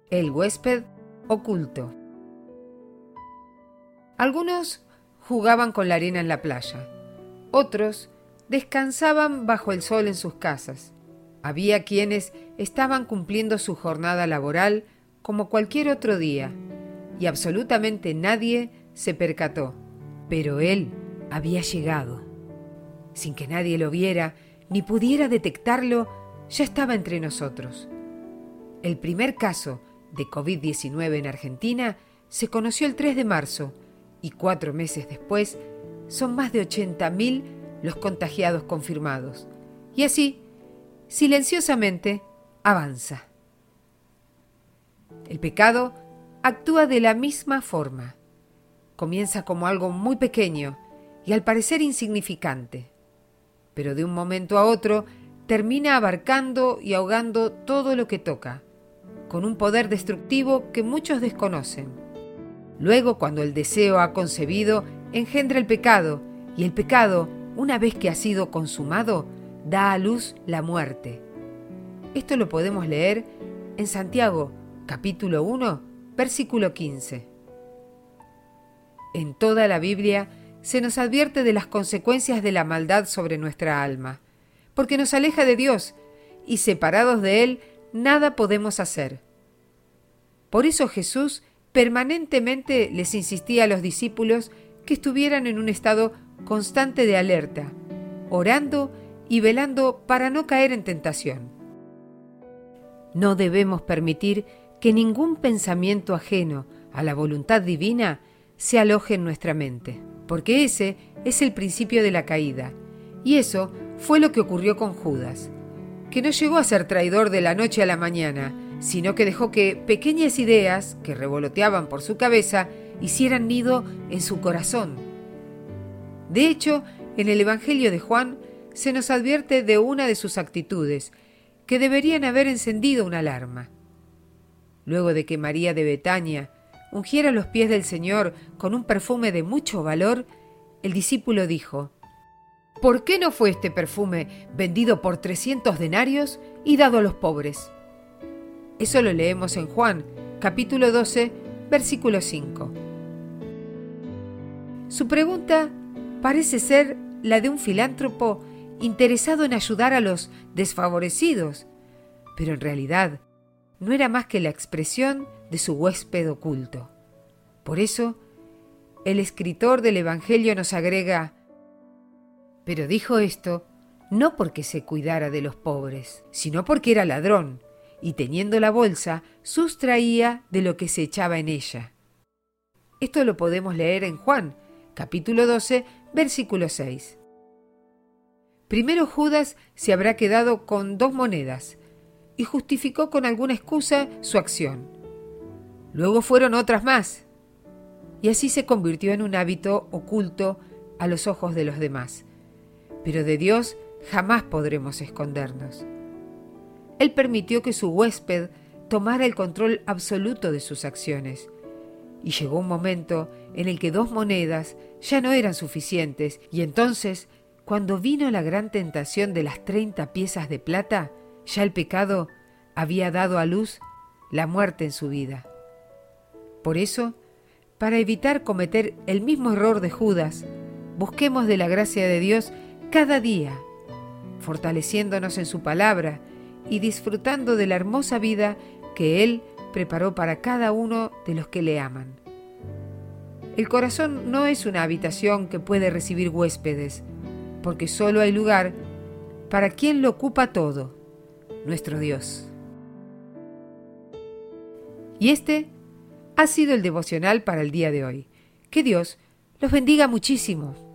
El huésped oculto. Algunos jugaban con la arena en la playa, otros descansaban bajo el sol en sus casas. Había quienes estaban cumpliendo su jornada laboral como cualquier otro día, y absolutamente nadie se percató. Pero él había llegado. Sin que nadie lo viera ni pudiera detectarlo, ya estaba entre nosotros. El primer caso de COVID-19 en Argentina se conoció el 3 de marzo y 4 meses después son más de 80.000 los contagiados confirmados. Y así, silenciosamente, avanza. El pecado actúa de la misma forma. Comienza como algo muy pequeño y al parecer insignificante, pero de un momento a otro termina abarcando y ahogando todo lo que toca, con un poder destructivo que muchos desconocen. Luego, cuando el deseo ha concebido, engendra el pecado, y el pecado, una vez que ha sido consumado, da a luz la muerte. Esto lo podemos leer en Santiago, capítulo 1, versículo 15. En toda la Biblia se nos advierte de las consecuencias de la maldad sobre nuestra alma, porque nos aleja de Dios, y separados de Él, nada podemos hacer. Por eso Jesús permanentemente les insistía a los discípulos que estuvieran en un estado constante de alerta, orando y velando para no caer en tentación. No debemos permitir que ningún pensamiento ajeno a la voluntad divina se aloje en nuestra mente, porque ese es el principio de la caída, y eso fue lo que ocurrió con Judas, que no llegó a ser traidor de la noche a la mañana, sino que dejó que pequeñas ideas que revoloteaban por su cabeza hicieran nido en su corazón. De hecho, en el Evangelio de Juan se nos advierte de una de sus actitudes, que deberían haber encendido una alarma. Luego de que María de Betania ungiera los pies del Señor con un perfume de mucho valor, el discípulo dijo: ¿por qué no fue este perfume vendido por 300 denarios y dado a los pobres? Eso lo leemos en Juan, capítulo 12, versículo 5. Su pregunta parece ser la de un filántropo interesado en ayudar a los desfavorecidos, pero en realidad no era más que la expresión de su huésped oculto. Por eso, el escritor del Evangelio nos agrega: pero dijo esto no porque se cuidara de los pobres, sino porque era ladrón, y teniendo la bolsa, sustraía de lo que se echaba en ella. Esto lo podemos leer en Juan, capítulo 12, versículo 6. Primero Judas se habrá quedado con 2 monedas y justificó con alguna excusa su acción. Luego fueron otras más, y así se convirtió en un hábito oculto a los ojos de los demás. Pero de Dios jamás podremos escondernos. Él permitió que su huésped tomara el control absoluto de sus acciones, y llegó un momento en el que 2 monedas ya no eran suficientes, y entonces, cuando vino la gran tentación de las 30 piezas de plata, ya el pecado había dado a luz la muerte en su vida. Por eso, para evitar cometer el mismo error de Judas, busquemos de la gracia de Dios cada día, fortaleciéndonos en su palabra y disfrutando de la hermosa vida que Él preparó para cada uno de los que le aman. El corazón no es una habitación que puede recibir huéspedes, porque solo hay lugar para quien lo ocupa todo, nuestro Dios. Y este ha sido el devocional para el día de hoy. Que Dios los bendiga muchísimo.